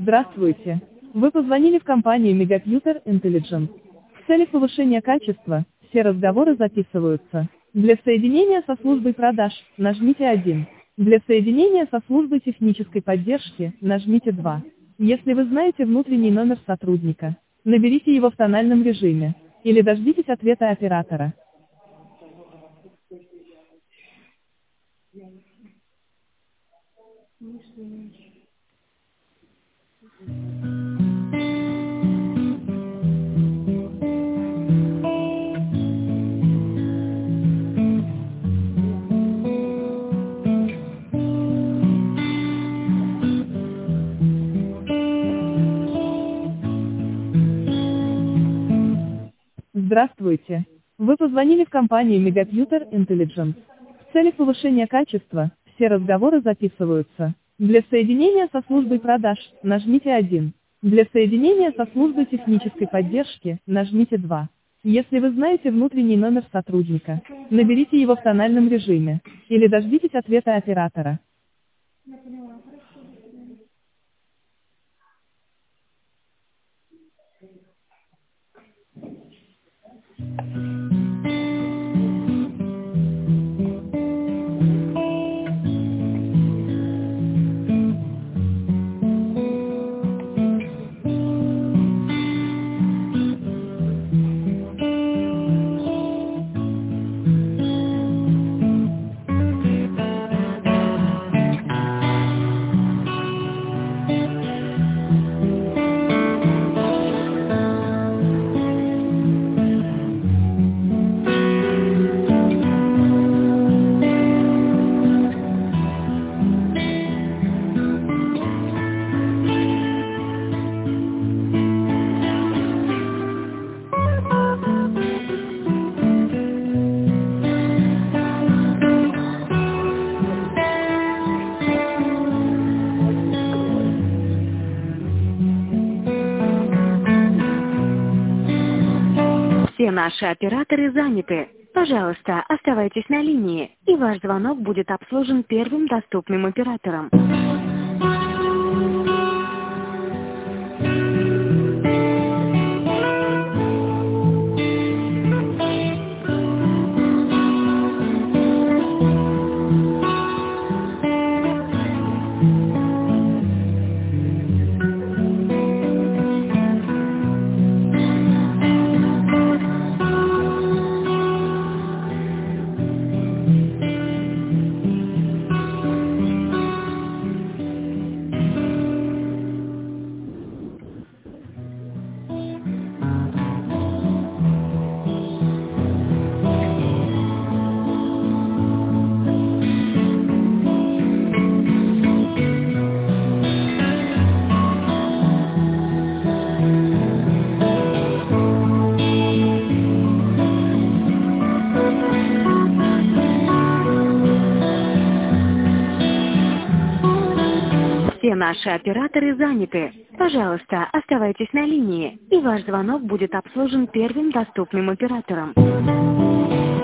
Здравствуйте. Вы позвонили в компанию Megaputer Intelligence. В целях повышения качества, все разговоры записываются. Для соединения со службой продаж, нажмите 1. Для соединения со службой технической поддержки, нажмите 2. Если вы знаете внутренний номер сотрудника, наберите его в тональном режиме. Или дождитесь ответа оператора. Здравствуйте. Вы позвонили в компанию Megaputer Intelligence. В целях повышения качества, все разговоры записываются. Для соединения со службой продаж, нажмите 1. Для соединения со службой технической поддержки, нажмите 2. Если вы знаете внутренний номер сотрудника, наберите его в тональном режиме. Или дождитесь ответа оператора. Все наши операторы заняты. Пожалуйста, оставайтесь на линии, и ваш звонок будет обслужен первым доступным оператором. Все наши операторы заняты. Пожалуйста, оставайтесь на линии, и ваш звонок будет обслужен первым доступным оператором.